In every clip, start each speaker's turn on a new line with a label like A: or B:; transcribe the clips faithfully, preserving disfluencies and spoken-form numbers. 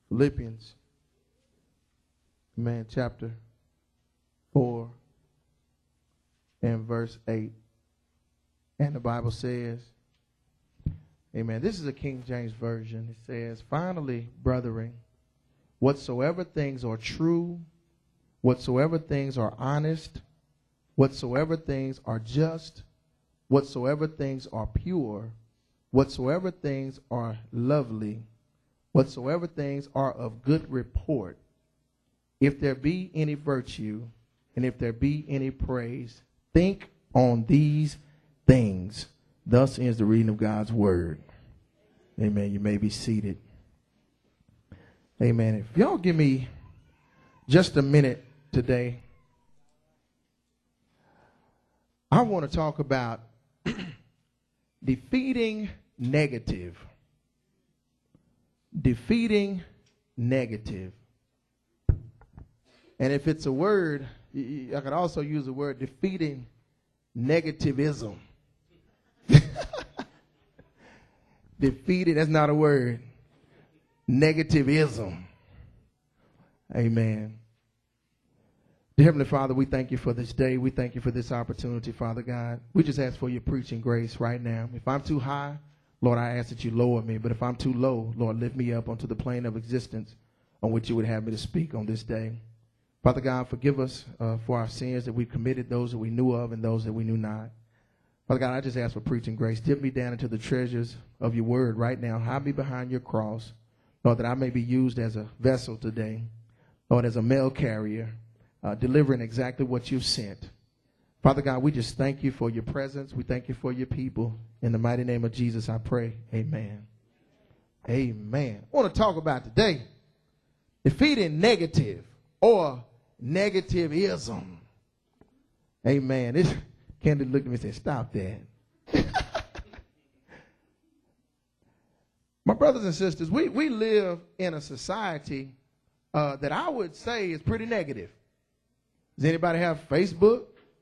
A: Philippians, man, chapter four and verse eight. And the Bible says, amen, this is a King James Version. It says, finally, brethren, whatsoever things are true, whatsoever things are honest, whatsoever things are just, whatsoever things are pure, whatsoever things are lovely, whatsoever things are of good report, if there be any virtue, and if there be any praise, think on these things. Thus ends the reading of God's word. Amen. You may be seated. Amen. If y'all give me just a minute today, I want to talk about defeating negative. Defeating negative. And if it's a word, I could also use the word defeating negativism. Defeated, that's not a word. Negativism. Amen. Dear Heavenly Father, we thank you for this day. We thank you for this opportunity, Father God. We just ask for your preaching grace right now. If I'm too high, Lord, I ask that you lower me. But if I'm too low, Lord, lift me up onto the plane of existence on which you would have me to speak on this day. Father God, forgive us uh, for our sins that we committed, those that we knew of and those that we knew not. Father God, I just ask for preaching grace. Dip me down into the treasures of your word right now. Hide me behind your cross, Lord, that I may be used as a vessel today, Lord, as a mail carrier, uh, delivering exactly what you've sent. Father God, we just thank you for your presence. We thank you for your people. In the mighty name of Jesus, I pray. Amen. Amen. I want to talk about today defeating negative or negativism. Amen. This Candy looked at me and said, stop that. My brothers and sisters, we, we live in a society uh, that I would say is pretty negative. Does anybody have Facebook?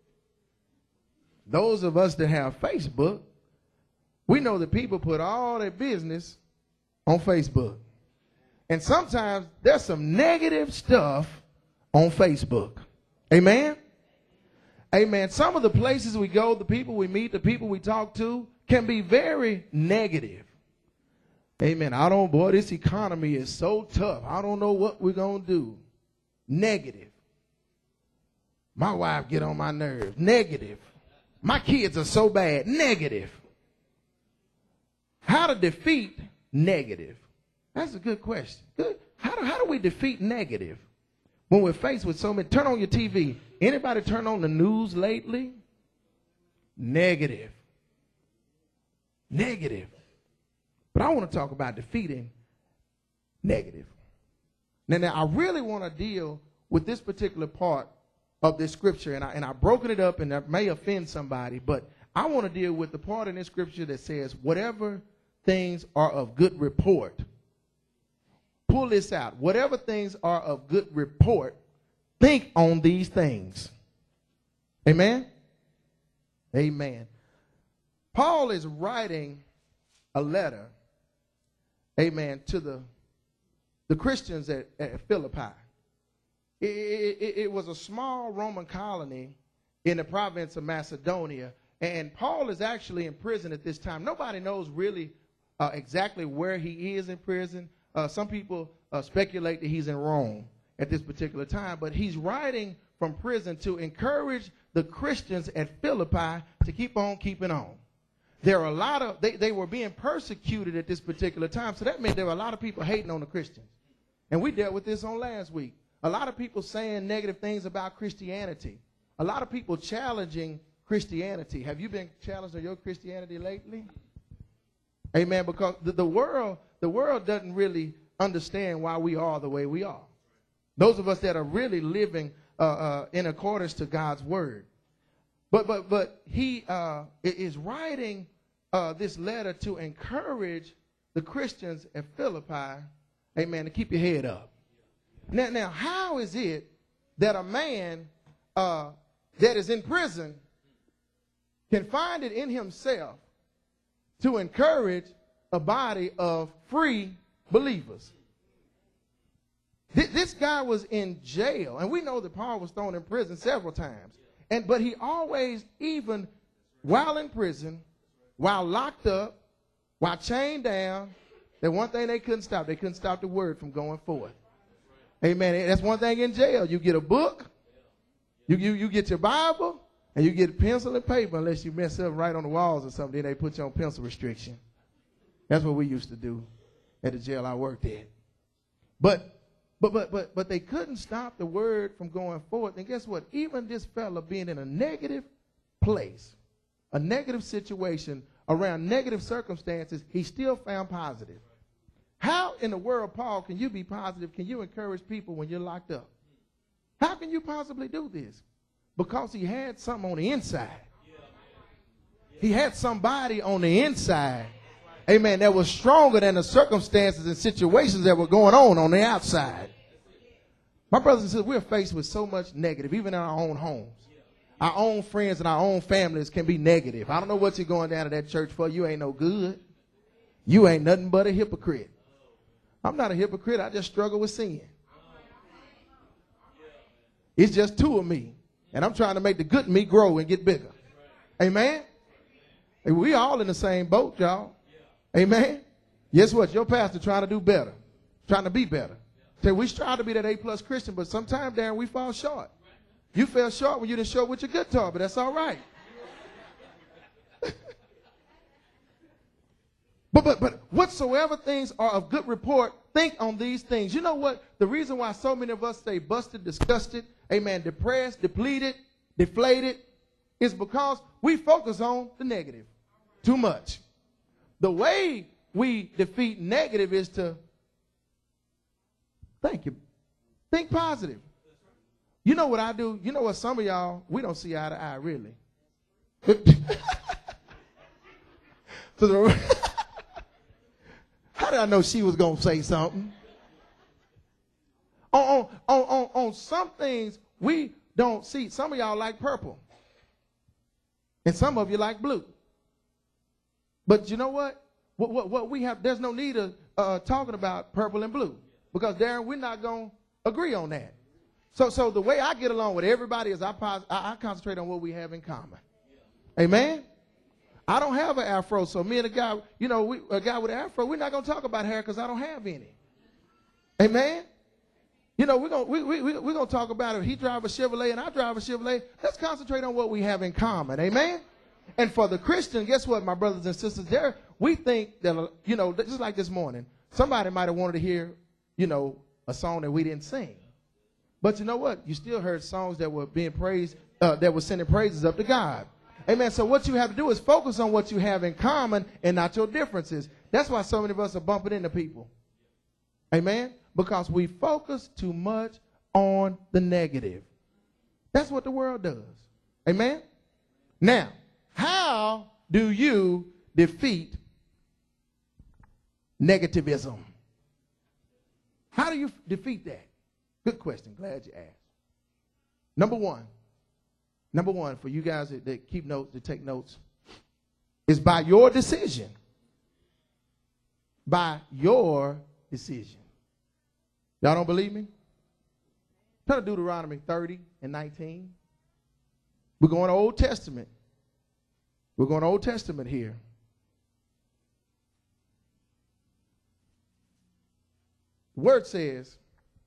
A: Those of us that have Facebook, we know that people put all their business on Facebook. And sometimes there's some negative stuff on Facebook. Amen? Amen. Some of the places we go, the people we meet, the people we talk to can be very negative. Amen. I don't, boy, this economy is so tough. I don't know what we're going to do. Negative. My wife get on my nerves. Negative. My kids are so bad. Negative. How to defeat negative? That's a good question. Good. How do, how do we defeat negative when we're faced with so many? Turn on your T V. Anybody turn on the news lately? Negative. Negative. But I want to talk about defeating negative. Now, now I really want to deal with this particular part of this scripture, and, I, and I've broken it up, and that may offend somebody, but I want to deal with the part in this scripture that says, whatever things are of good report. Pull this out. Whatever things are of good report, think on these things. Amen? Amen. Paul is writing a letter, amen, to the, the Christians at, at Philippi. It, it, it was a small Roman colony in the province of Macedonia, and Paul is actually in prison at this time. Nobody knows really uh, exactly where he is in prison. Uh, some people uh, speculate that he's in Rome at this particular time, but he's writing from prison to encourage the Christians at Philippi to keep on keeping on. There are a lot of, they, they were being persecuted at this particular time, so that meant there were a lot of people hating on the Christians. And we dealt with this on last week. A lot of people saying negative things about Christianity. A lot of people challenging Christianity. Have you been challenged on your Christianity lately? Amen. Because the, the world, the world doesn't really understand why we are the way we are. Those of us that are really living uh, uh, in accordance to God's word. But but but he uh, is writing uh, this letter to encourage the Christians at Philippi, amen, to keep your head up. Now, now, how is it that a man uh, that is in prison can find it in himself to encourage a body of free believers? Th- this guy was in jail, and we know that Paul was thrown in prison several times. And but he always, even while in prison, while locked up, while chained down, the one thing they couldn't stop, they couldn't stop the word from going forth. Amen. That's one thing in jail. You get a book, you, you, you get your Bible, and you get pencil and paper, unless you mess up right on the walls or something. Then they put you on pencil restriction. That's what we used to do at the jail I worked at. But But, but, but, but they couldn't stop the word from going forth. And guess what? Even this fella being in a negative place, a negative situation, around negative circumstances, he still found positive. How in the world, Paul, can you be positive? Can you encourage people when you're locked up? How can you possibly do this? Because he had something on the inside. He had somebody on the inside, amen, that was stronger than the circumstances and situations that were going on on the outside. My brothers and sisters, we're faced with so much negative, even in our own homes. Our own friends and our own families can be negative. I don't know what you're going down to that church for. You ain't no good. You ain't nothing but a hypocrite. I'm not a hypocrite. I just struggle with sin. It's just two of me. And I'm trying to make the good me grow and get bigger. Amen? And we all in the same boat, y'all. Amen? Guess what? Your pastor trying to do better. Trying to be better. So we try to be that A-plus Christian, but sometimes, Darren, we fall short. You fell short when you didn't show up with your guitar, but that's all right. But, but, but whatsoever things are of good report, think on these things. You know what? The reason why so many of us stay busted, disgusted, amen, depressed, depleted, deflated, is because we focus on the negative too much. The way we defeat negative is to, thank you, think positive. You know what I do? You know what, some of y'all, we don't see eye to eye, really. So the, how did I know she was going to say something? On, on, on, on some things, we don't see. Some of y'all like purple. And some of you like blue. But you know what? What, what, what we have, there's no need of uh, talking about purple and blue. Because, Darren, we're not going to agree on that. So so the way I get along with everybody is I, pos- I, I concentrate on what we have in common. Amen? I don't have an afro, so me and a guy, you know, we, a guy with an afro, we're not going to talk about hair because I don't have any. Amen? You know, we're going we, we, we, we're gonna talk about it. He drives a Chevrolet and I drive a Chevrolet. Let's concentrate on what we have in common. Amen? And for the Christian, guess what, my brothers and sisters? There, we think that, you know, just like this morning, somebody might have wanted to hear, you know, a song that we didn't sing. But you know what? You still heard songs that were being praised, uh, that were sending praises up to God. Amen. So what you have to do is focus on what you have in common and not your differences. That's why so many of us are bumping into people. Amen. Because we focus too much on the negative. That's what the world does. Amen. Now, how do you defeat negativism? How do you f- defeat that? Good question. Glad you asked. Number one, number one for you guys that, that keep notes, that take notes, is by your decision. By your decision. Y'all don't believe me? Turn to Deuteronomy thirty and nineteen. We're going to Old Testament. We're going to Old Testament here. The word says,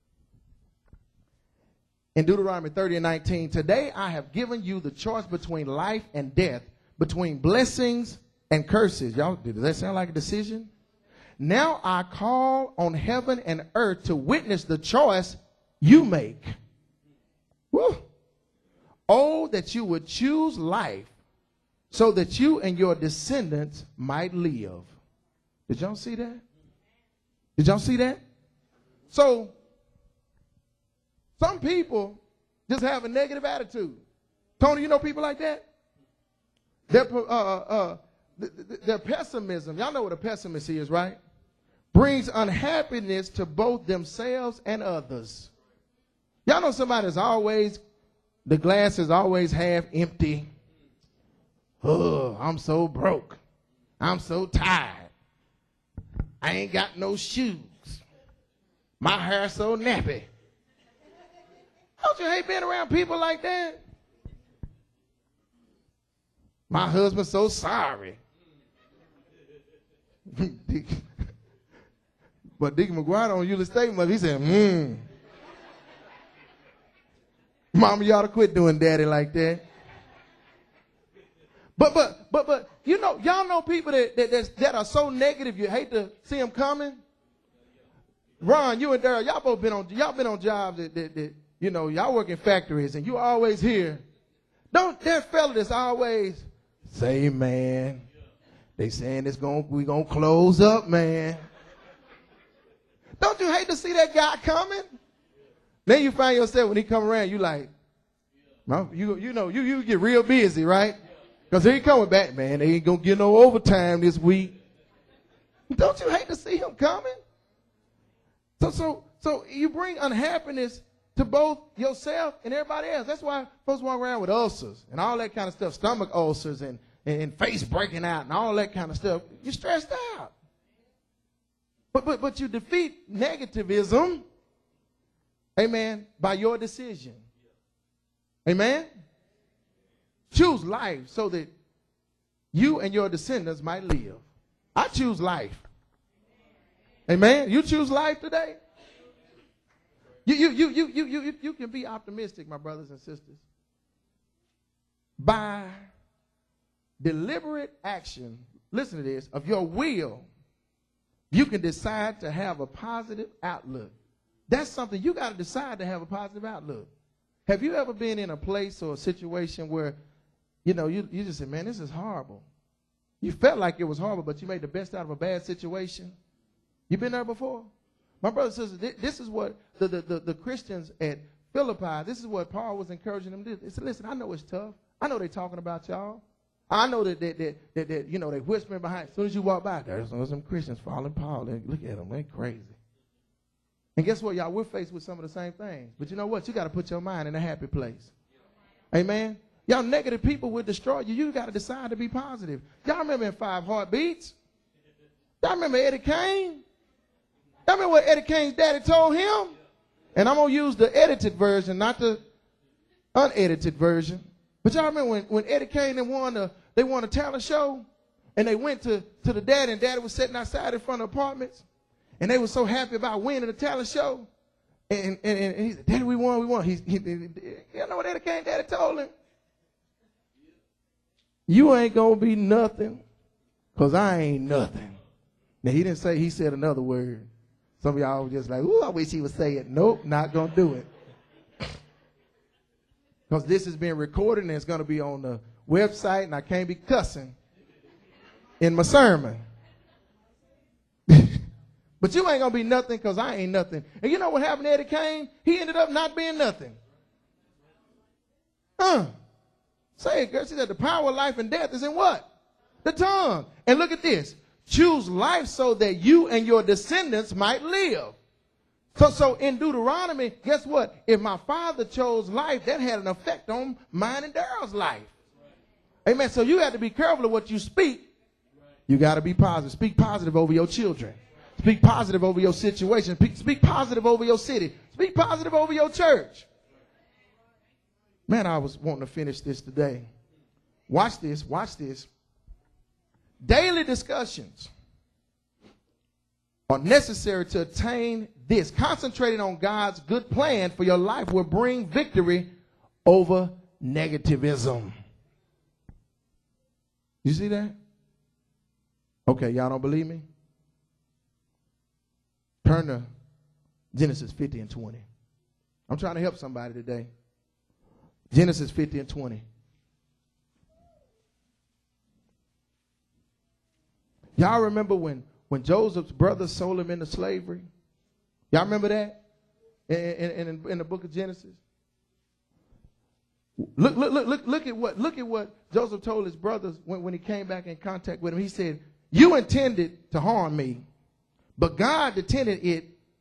A: in Deuteronomy thirty and nineteen, today I have given you the choice between life and death, between blessings and curses. Y'all, does that sound like a decision? Now I call on heaven and earth to witness the choice you make. Woo. Oh, that you would choose life so that you and your descendants might live. Did y'all see that? Did y'all see that? So, some people just have a negative attitude. Tony, you know people like that? Their, uh, uh, their pessimism, y'all know what a pessimist is, right? Brings unhappiness to both themselves and others. Y'all know somebody that's always, the glass is always half empty. Oh, I'm so broke. I'm so tired. I ain't got no shoes. My hair so nappy. Don't you hate being around people like that? My husband's so sorry. But Deacon McGuire don't usually say much. He said, hmm. Mama, you ought to quit doing daddy like that. But, but, but, but, you know, y'all know people that, that, that are so negative you hate to see them coming? Ron, you and Daryl, y'all both been on, y'all been on jobs that, that, that, you know, y'all work in factories and you always hear, don't, that fella that's always, say, man, they saying it's going, we gonna close up, man. Don't you hate to see that guy coming? Then you find yourself when he come around, you like, you, you know, you, you get real busy, right? Because he coming back, man. They ain't going to get no overtime this week. Don't you hate to see him coming? So, so, so you bring unhappiness to both yourself and everybody else. That's why folks walk around with ulcers and all that kind of stuff, stomach ulcers and, and face breaking out and all that kind of stuff. You're stressed out. But, but, but you defeat negativism, amen, by your decision. Amen? Choose life so that you and your descendants might live. I choose life. Amen? You choose life today? You, you, you, you, you, you, you can be optimistic, my brothers and sisters. By deliberate action, listen to this, of your will, you can decide to have a positive outlook. That's something you got to decide to have a positive outlook. Have you ever been in a place or a situation where, you know, you, you just said, man, this is horrible. You felt like it was horrible, but you made the best out of a bad situation? You been there before? My brothers and sisters, this is what the, the, the, the Christians at Philippi, this is what Paul was encouraging them to do. He said, listen, I know it's tough. I know they're talking about y'all. I know that, that, that, that, that you know, they whispering behind. As soon as you walk by, there's some Christians following Paul. They, look at them. They're crazy. And guess what, y'all? We're faced with some of the same things. But you know what? You got to put your mind in a happy place. Amen? Y'all negative people will destroy you. You got to decide to be positive. Y'all remember in Five Heartbeats? Y'all remember Eddie Kane? Y'all remember what Eddie Kane's daddy told him? And I'm going to use the edited version, not the unedited version. But y'all remember when, when Eddie Kane they won, a, they won a talent show? And they went to, to the daddy, and daddy was sitting outside in front of apartments. And they were so happy about winning the talent show. And, and, and he said, Daddy, we won, we won. He, he, he, you know what Eddie Kane daddy told him? You ain't going to be nothing because I ain't nothing. Now, he didn't say, he said another word. Some of y'all were just like, ooh, I wish he would say it. Nope, not going to do it. Because this is being recorded and it's going to be on the website, and I can't be cussing in my sermon. But you ain't going to be nothing because I ain't nothing. And you know what happened to Eddie Kane? He ended up not being nothing. Huh? Say it, girl. She said the power of life and death is in what? The tongue. And look at this. Choose life so that you and your descendants might live. So, so in Deuteronomy, guess what? If my father chose life, that had an effect on mine and Daryl's life. Amen. So you have to be careful of what you speak. You got to be positive. Speak positive over your children. Speak positive over your situation. Speak, speak positive over your city. Speak positive over your church. Man, I was wanting to finish this today. Watch this. Watch this. Daily discussions are necessary to attain this. Concentrating on God's good plan for your life will bring victory over negativism. You see that? Okay, y'all don't believe me? Turn to Genesis fifty and twenty. I'm trying to help somebody today. Genesis fifty and twenty. Y'all remember when, when Joseph's brothers sold him into slavery? Y'all remember that? In, in, in, in the book of Genesis? Look, look, look, look, look at what look at what Joseph told his brothers when, when he came back in contact with him. He said, you intended to harm me, but God intended it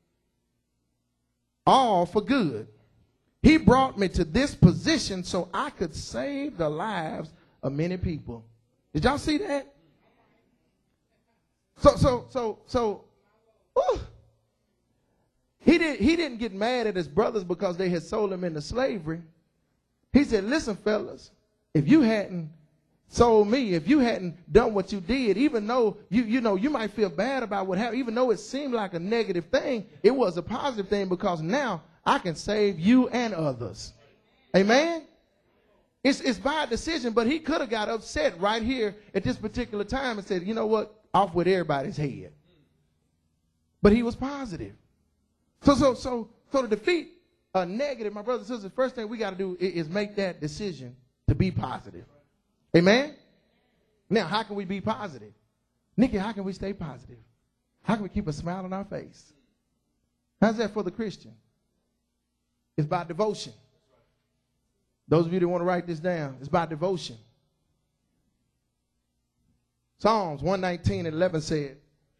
A: all for good. He brought me to this position so I could save the lives of many people. Did y'all see that? So, so, so, so, ooh. he He, did, he didn't get mad at his brothers because they had sold him into slavery. He said, listen, fellas, if you hadn't sold me, if you hadn't done what you did, even though you, you know, you might feel bad about what happened, even though it seemed like a negative thing, it was a positive thing because now I can save you and others. Amen? It's, it's by a decision, but he could have got upset right here at this particular time and said, you know what, off with everybody's head. But he was positive. So, so, so, so to defeat a negative, my brothers and sisters, the first thing we got to do is, is make that decision to be positive. Amen? Now, how can we be positive? Nikki, how can we stay positive? How can we keep a smile on our face? How's that for the Christian? It's by devotion. Those of you that want to write this down, it's by devotion. Psalms one nineteen and eleven said,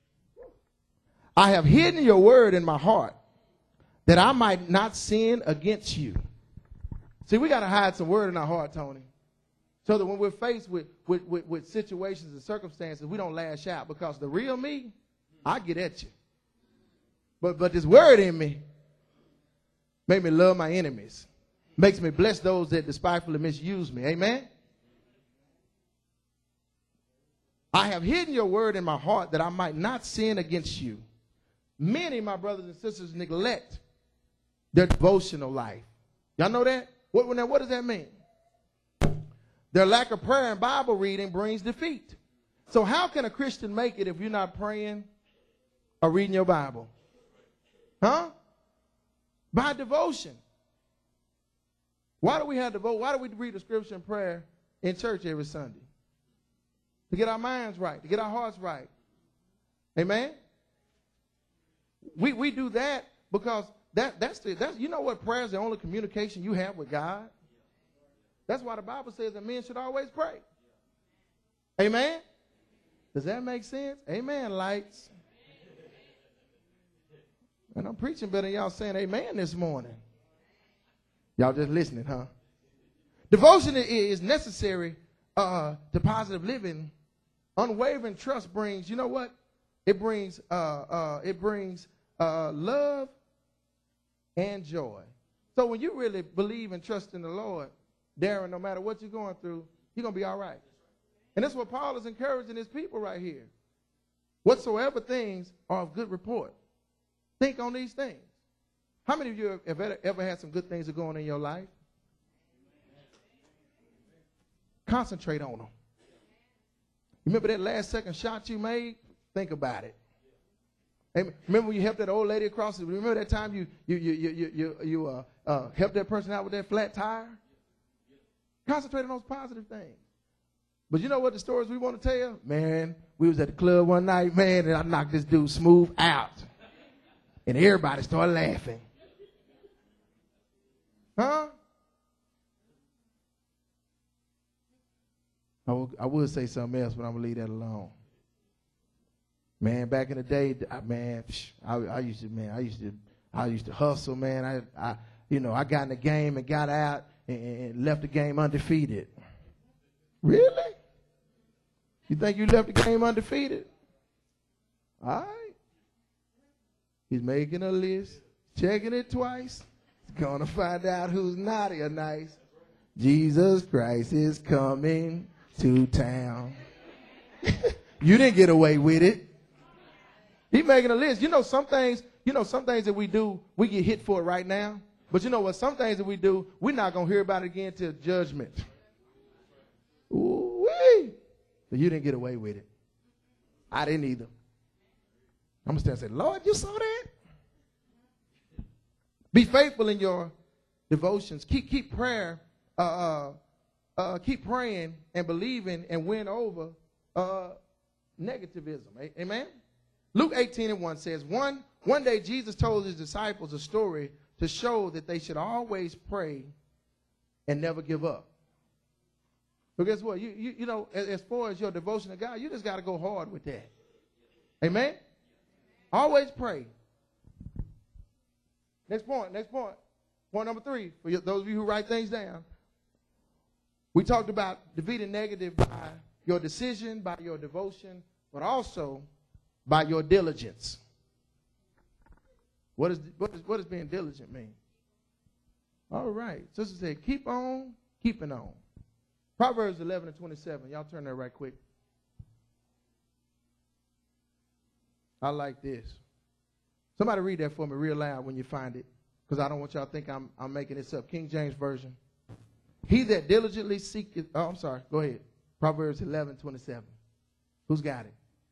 A: I have hidden your word in my heart that I might not sin against you. See, we got to hide some word in our heart, Tony, so that when we're faced with, with, with, with situations and circumstances, we don't lash out, because the real me, I get at you. But, but this word in me make me love my enemies. Makes me bless those that despitefully misuse me. Amen? I have hidden your word in my heart that I might not sin against you. Many, my brothers and sisters, neglect their devotional life. Y'all know that? What, now, what does that mean? Their lack of prayer and Bible reading brings defeat. So how can a Christian make it if you're not praying or reading your Bible? Huh? By devotion. Why do we have to vote? Why do we read the scripture and prayer in church every Sunday? To get our minds right, to get our hearts right. Amen? We we do that because that that's the that's you know what, prayer is the only communication you have with God. That's why the Bible says that men should always pray. Amen? Does that make sense? Amen, lights. And I'm preaching better than y'all saying amen this morning. Y'all just listening, huh? Devotion is necessary uh, to positive living. Unwavering trust brings, you know what? It brings, uh, uh, it brings uh, love and joy. So when you really believe and trust in the Lord, Darren, no matter what you're going through, you're going to be all right. And that's what Paul is encouraging his people right here. Whatsoever things are of good report, think on these things. How many of you have ever, ever had some good things that go on in your life? Concentrate on them. Remember that last second shot you made? Think about it. Hey, remember when you helped that old lady across the, remember that time you you you you you you, you uh, uh, helped that person out with that flat tire? Concentrate on those positive things. But you know what the stories we want to tell? Man, we was at the club one night, man, and I knocked this dude smooth out. And everybody started laughing. Huh? I will, I would say something else, but I'm going to leave that alone. Man, back in the day, I, man, I, I used to, man, I used to, I used to hustle, man. I, I, you know, I got in the game and got out and, and left the game undefeated. Really? You think you left the game undefeated? All right. He's making a list, checking it twice. He's going to find out who's naughty or nice. Jesus Christ is coming to town. You didn't get away with it. He's making a list. You know some things, you know some things that we do, we get hit for it right now. But you know what? Some things that we do, we're not going to hear about it again till judgment. Ooh-wee. But you didn't get away with it. I didn't either. I'm going to stand and say, Lord, you saw that? Be faithful in your devotions. Keep keep prayer, uh, uh, uh, keep praying and believing and win over uh, negativism. Amen? Luke eighteen and one says, one, one day Jesus told his disciples a story to show that they should always pray and never give up. So guess what? You, you, you know, as, as far as your devotion to God, you just got to go hard with that. Amen? Always pray. Next point, next point. Point number three, for you, those of you who write things down. We talked about defeating negative by your decision, by your devotion, but also by your diligence. What is what is what does being diligent mean? All right. Sister said, keep on keeping on. Proverbs eleven and twenty-seven. Y'all turn there right quick. I like this. Somebody read that for me real loud when you find it, because I don't want y'all to think I'm I'm making this up. King James Version. He that diligently seeketh, oh, I'm sorry, go ahead. Proverbs eleven, twenty-seven. Who's got it?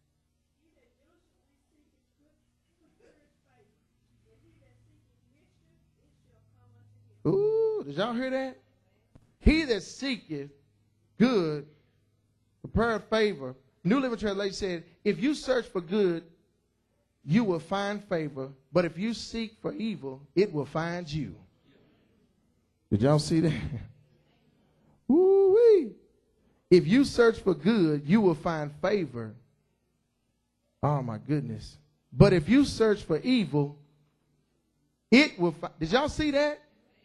A: Ooh, did y'all hear that? He that seeketh good, prepare favor. New Living Translation said, if you search for good, you will find favor. But if you seek for evil, it will find you. Did y'all see that? Woo-wee. If you search for good, you will find favor. Oh, my goodness. But if you search for evil, it will find. Did y'all see that?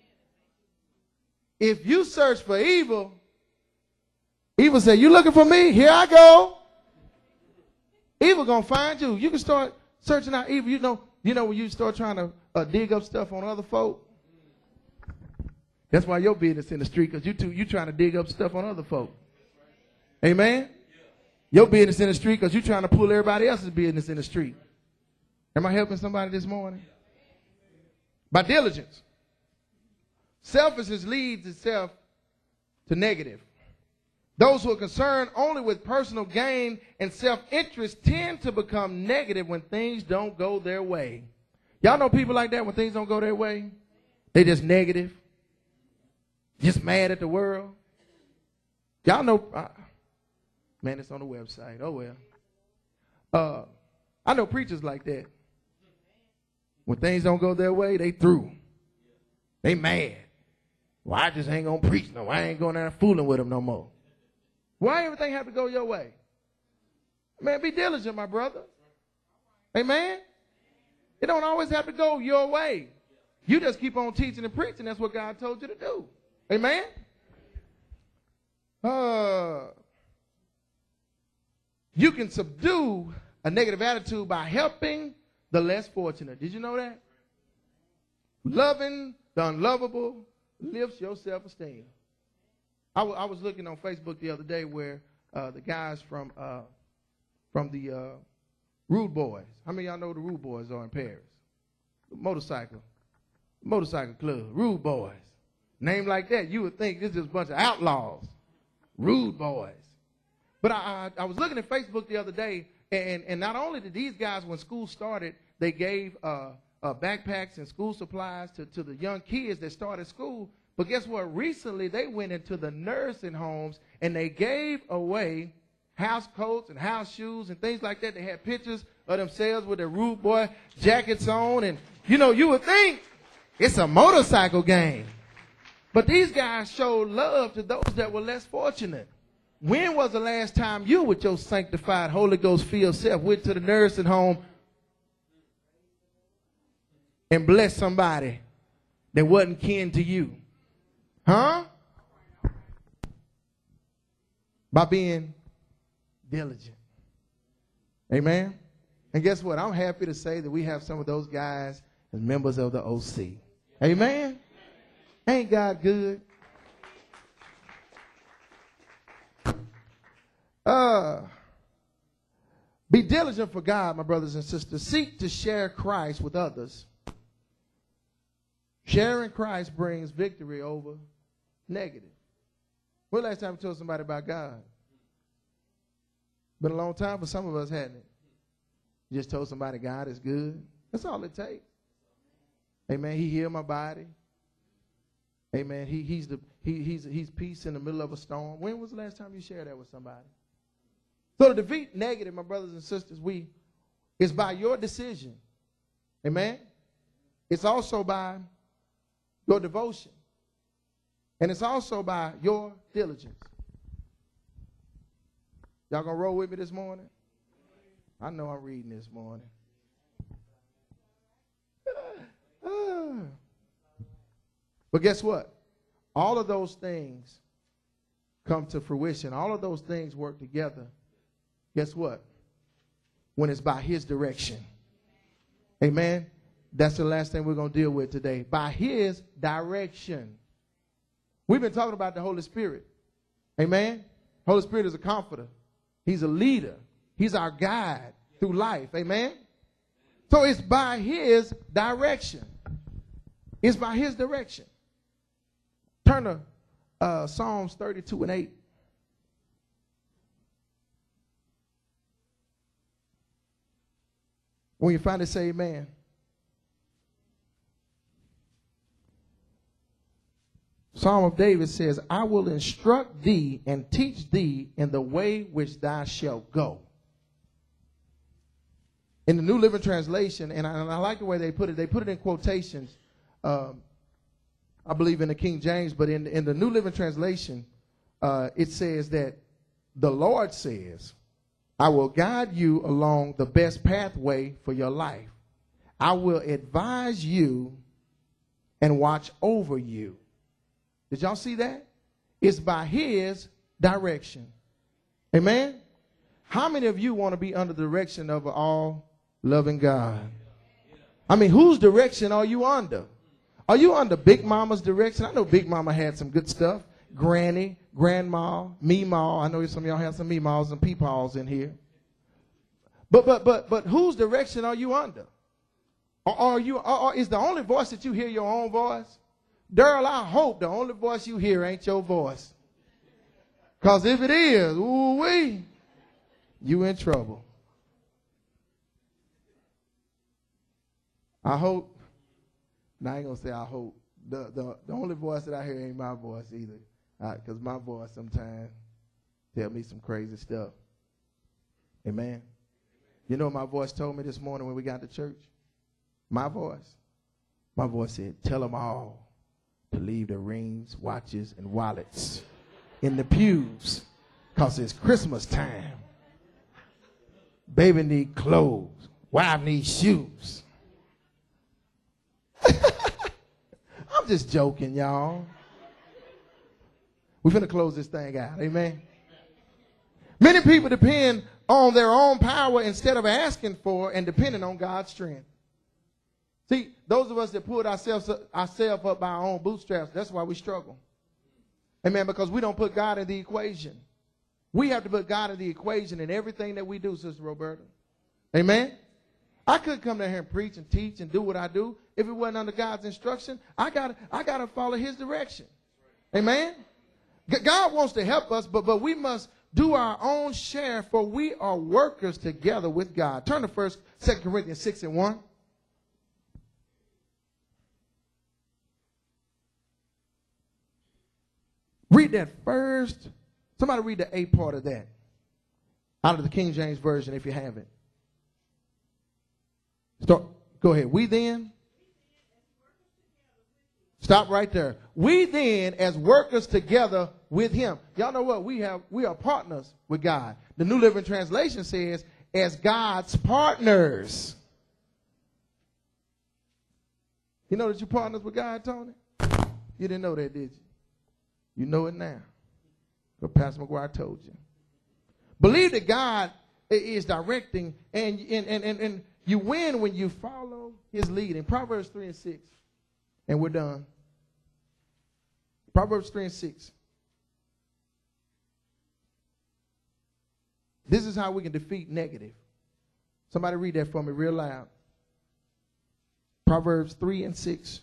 A: If you search for evil, evil say, you looking for me? Here I go. Evil gonna find you. You can start searching out evil. You know, you know when you start trying to uh, dig up stuff on other folk. That's why your business in the street, because you two, you trying to dig up stuff on other folk. Amen? Your business in the street because you trying to pull everybody else's business in the street. Am I helping somebody this morning? By diligence. Selfishness leads itself to negative. Those who are concerned only with personal gain and self-interest tend to become negative when things don't go their way. Y'all know people like that when things don't go their way? They just negative. Just mad at the world. Y'all know, uh, man, it's on the website. Oh, well. Uh, I know preachers like that. When things don't go their way, they through. They mad. Well, I just ain't going to preach no. I ain't going there fooling with them no more. Why everything have to go your way? Man, be diligent, my brother. Amen? It don't always have to go your way. You just keep on teaching and preaching. That's what God told you to do. Amen? Uh, you can subdue a negative attitude by helping the less fortunate. Did you know that? Loving the unlovable lifts your self-esteem. I, w- I was looking on Facebook the other day where uh, the guys from uh, from the uh, Rude Boys. How many of y'all know the Rude Boys are in Paris? The motorcycle. Motorcycle club. Rude Boys. Name like that, you would think this is a bunch of outlaws. Rude Boys. But I, I, I was looking at Facebook the other day, and, and not only did these guys, when school started, they gave uh, uh, backpacks and school supplies to, to the young kids that started school. But guess what? Recently, they went into the nursing homes, and they gave away house coats and house shoes and things like that. They had pictures of themselves with their Rude Boy jackets on. And, you know, you would think it's a motorcycle gang. But these guys showed love to those that were less fortunate. When was the last time you, with your sanctified, Holy Ghost-filled self, went to the nursing home and blessed somebody that wasn't kin to you? Huh? By being diligent. Amen? And guess what? I'm happy to say that we have some of those guys as members of the O C. Amen? Ain't God good? Uh, be diligent for God, my brothers and sisters. Seek to share Christ with others. Sharing Christ brings victory over negative. When last time you told somebody about God? Been a long time for some of us, hasn't it? You just told somebody God is good. That's all it takes. Amen. He healed my body. Amen. He, he's, the, he, he's, he's peace in the middle of a storm. When was the last time you shared that with somebody? So to defeat negative, my brothers and sisters, we it's by your decision. Amen. It's also by your devotion. And it's also by your diligence. Y'all gonna roll with me this morning? I know I'm reading this morning. But guess what? All of those things come to fruition. All of those things work together. Guess what? When it's by his direction. Amen. That's the last thing we're going to deal with today. By his direction. We've been talking about the Holy Spirit. Amen. Holy Spirit is a comforter. He's a leader. He's our guide through life. Amen. So it's by his direction. It's by his direction. Turn to uh, Psalms thirty-two and eight. When you find it, say amen. Psalm of David says, I will instruct thee and teach thee in the way which thou shalt go. In the New Living Translation, and I, and I like the way they put it, they put it in quotations, um, I believe in the King James, but in, in the New Living Translation, uh, it says that the Lord says, I will guide you along the best pathway for your life. I will advise you and watch over you. Did y'all see that? It's by his direction. Amen? How many of you want to be under the direction of an all-loving God? I mean, whose direction are you under? Are you under Big Mama's direction? I know Big Mama had some good stuff. Granny, Grandma, Meemaw. I know some of y'all have some Meemaws and Peepaws in here. But but but but whose direction are you under? Or are you? Or, or is the only voice that you hear your own voice? Daryl, I hope the only voice you hear ain't your voice. Because if it is, ooh-wee, you in trouble. I hope, now I ain't going to say I hope. The, the, the only voice that I hear ain't my voice either. Because my voice sometimes tell me some crazy stuff. Amen. You know what my voice told me this morning when we got to church? My voice. My voice said, tell them all to leave their rings, watches, and wallets in the pews because it's Christmas time. Baby need clothes. Wife needs shoes. I'm just joking, y'all. We're finna close this thing out. Amen. Many people depend on their own power instead of asking for and depending on God's strength. See, those of us that pulled ourselves ourselves up by our own bootstraps, that's why we struggle. Amen, because we don't put God in the equation. We have to put God in the equation in everything that we do, Sister Roberta. Amen? I couldn't come down here and preach and teach and do what I do if it wasn't under God's instruction. I got I got to follow his direction. Amen? God wants to help us, but, but we must do our own share, for we are workers together with God. Turn to first, Second Corinthians six and one. Read that first. Somebody read the A part of that. Out of the King James Version, if you have it. Start. Go ahead. We then. Stop right there. We then, as workers together with him. Y'all know what? We have. We are partners with God. The New Living Translation says, as God's partners. You know that you're partners with God, Tony? You didn't know that, did you? You know it now. But Pastor McGuire told you. Believe that God is directing, and, and, and, and, and you win when you follow his lead. In Proverbs three and six, and we're done. Proverbs three and six. This is how we can defeat negative. Somebody read that for me real loud. Proverbs three and six.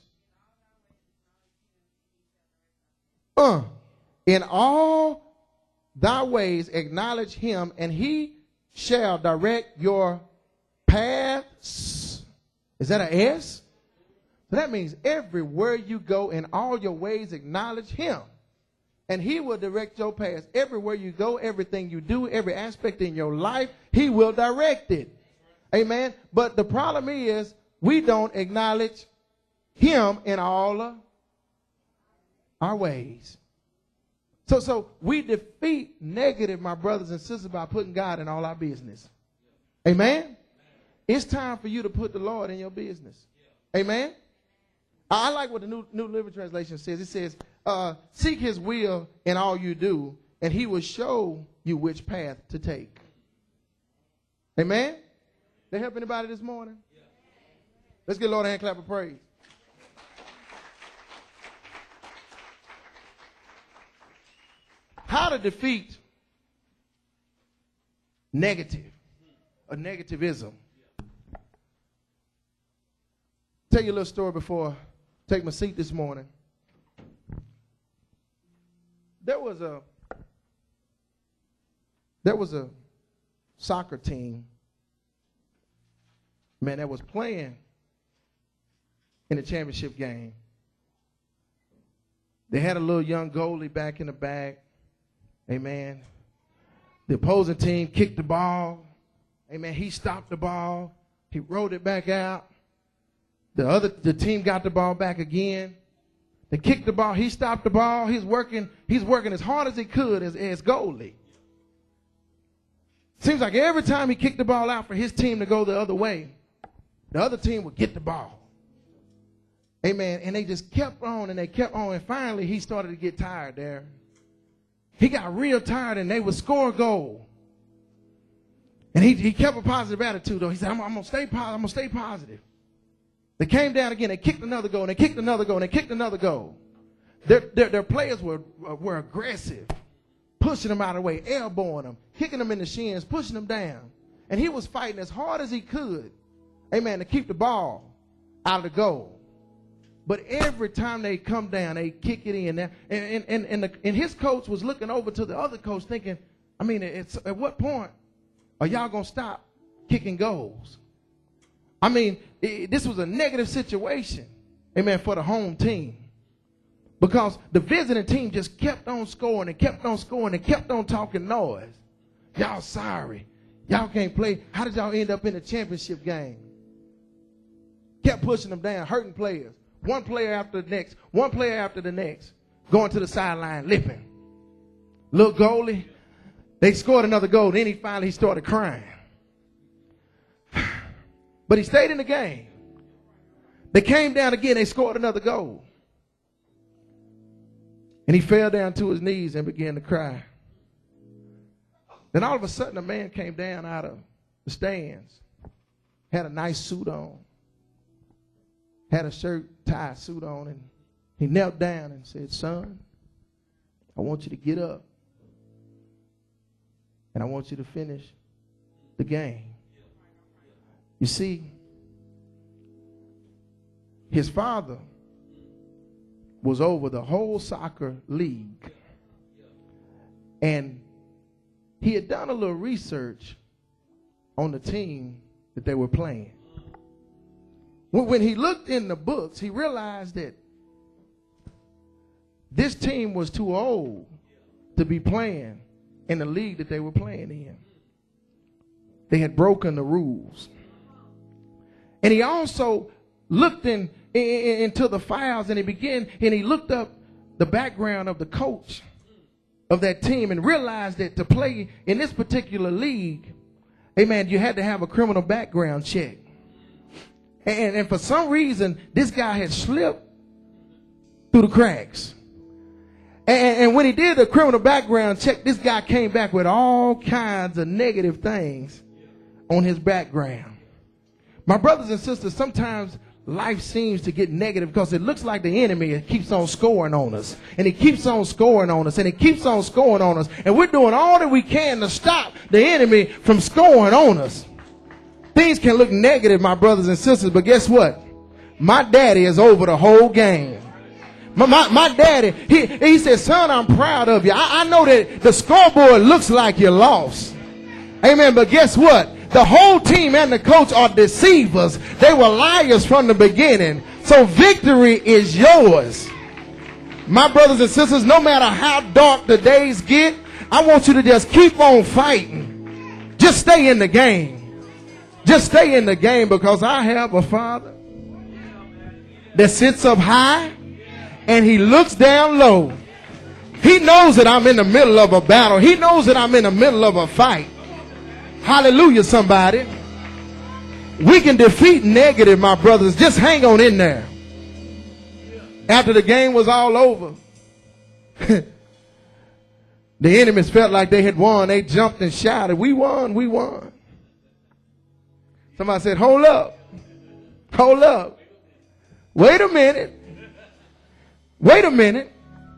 A: Uh, in all thy ways acknowledge him, and he shall direct your paths. Is that an S? So that means everywhere you go, in all your ways acknowledge him, and he will direct your paths. Everywhere you go, everything you do, every aspect in your life, he will direct it. Amen. But the problem is we don't acknowledge him in all of our ways. So, so we defeat negative, my brothers and sisters, by putting God in all our business. Amen? It's time for you to put the Lord in your business. Amen? I like what the New, New Living Translation says. It says, uh, seek his will in all you do, and he will show you which path to take. Amen? They help anybody this morning? Let's give the Lord a hand clap of praise. How to defeat negative, or negativism. Tell you a little story before I take my seat this morning. There was a there was a soccer team, man, that was playing in the championship game. They had a little young goalie back in the back. Amen. The opposing team kicked the ball. Amen. He stopped the ball. He rolled it back out. The other the team got the ball back again. They kicked the ball. He stopped the ball. He's working, he's working as hard as he could as, as goalie. Seems like every time he kicked the ball out for his team to go the other way, the other team would get the ball. Amen. And they just kept on and they kept on. And finally he started to get tired there. He got real tired and they would score a goal. And he, he kept a positive attitude though. He said, I'm, I'm going to stay positive. I'm going to stay positive. They came down again. They kicked another goal. And they kicked another goal. And they kicked another goal. Their, their, their players were, were aggressive, pushing them out of the way, elbowing them, kicking them in the shins, pushing them down. And he was fighting as hard as he could, amen, to keep the ball out of the goal. But every time they come down, they kick it in there. And, and, and, and, the, and his coach was looking over to the other coach thinking, I mean, it's, at what point are y'all going to stop kicking goals? I mean, it, this was a negative situation, amen, for the home team. Because the visiting team just kept on scoring and kept on scoring and kept on talking noise. Y'all sorry. Y'all can't play. How did y'all end up in the championship game? Kept pushing them down, hurting players. One player after the next, one player after the next, going to the sideline, lipping. Little goalie, they scored another goal. Then he finally he started crying. But he stayed in the game. They came down again. They scored another goal. And he fell down to his knees and began to cry. Then all of a sudden, a man came down out of the stands, had a nice suit on, had a shirt, tie, suit on, and he knelt down and said, son, I want you to get up, and I want you to finish the game. You see, his father was over the whole soccer league, and he had done a little research on the team that they were playing. When, when he looked in the books, he realized that this team was too old to be playing in the league that they were playing in. They had broken the rules. And he also looked in, in, into the files, and he began, and he looked up the background of the coach of that team and realized that to play in this particular league, amen, you had to have a criminal background check. And, and for some reason, this guy had slipped through the cracks. And, and when he did the criminal background check, this guy came back with all kinds of negative things on his background. My brothers and sisters, sometimes life seems to get negative because it looks like the enemy keeps on scoring on us. And he keeps on scoring on us. And he keeps on scoring on us. And we're doing all that we can to stop the enemy from scoring on us. Things can look negative, my brothers and sisters, but guess what? My daddy is over the whole game. My, my, my daddy, he, he said, son, I'm proud of you. I, I know that the scoreboard looks like you lost. Amen. But guess what? The whole team and the coach are deceivers. They were liars from the beginning. So victory is yours. My brothers and sisters, no matter how dark the days get, I want you to just keep on fighting. Just stay in the game. Just stay in the game, because I have a Father that sits up high and he looks down low. He knows that I'm in the middle of a battle. He knows that I'm in the middle of a fight. Hallelujah, somebody. We can defeat negative, my brothers. Just hang on in there. After the game was all over, the enemies felt like they had won. They jumped and shouted, we won, we won. Somebody said, hold up. Hold up. Wait a minute. Wait a minute.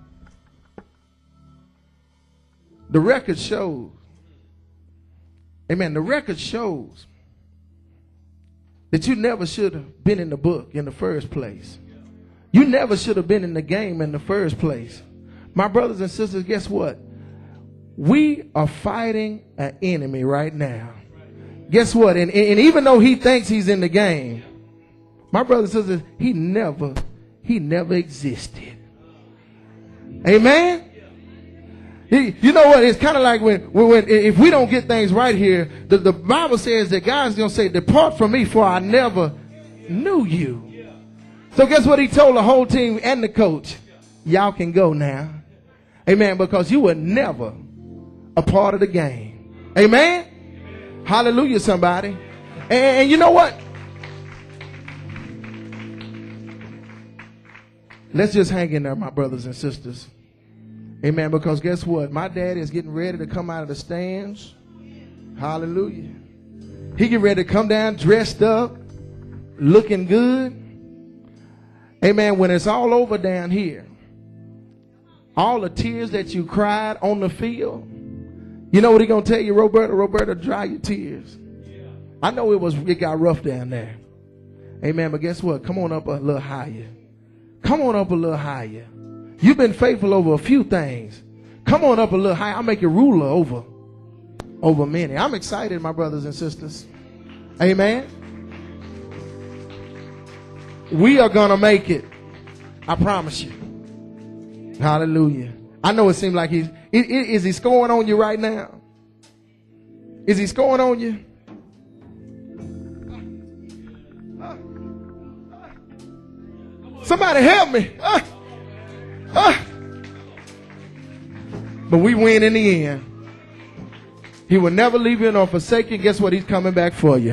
A: The record shows. Amen. The record shows that you never should have been in the book in the first place. You never should have been in the game in the first place. My brothers and sisters, guess what? We are fighting an enemy right now. Guess what? And, and even though he thinks he's in the game, my brothers and sisters, he never, he never existed. Amen? He, you know what? It's kind of like when, when, when, if we don't get things right here, the, the Bible says that God's going to say, depart from me, for I never knew you. So guess what he told the whole team and the coach? Y'all can go now. Amen. Because you were never a part of the game. Amen. Hallelujah, somebody. And, and you know what? Let's just hang in there, my brothers and sisters. Amen. Because guess what? My daddy is getting ready to come out of the stands. Hallelujah. He getting ready to come down dressed up, looking good. Amen. When it's all over down here, all the tears that you cried on the field, you know what he gonna tell you, Roberta? Roberta, dry your tears. I know it was it got rough down there. Amen. But guess what? Come on up a little higher. Come on up a little higher. You've been faithful over a few things. Come on up a little higher. I'll make you ruler over, over many. I'm excited, my brothers and sisters. Amen. We are going to make it. I promise you. Hallelujah. I know it seems like he's, is, is he scoring on you right now? Is he scoring on you? Somebody help me. Uh, uh. But we win in the end. He will never leave you nor forsake you. Guess what? He's coming back for you.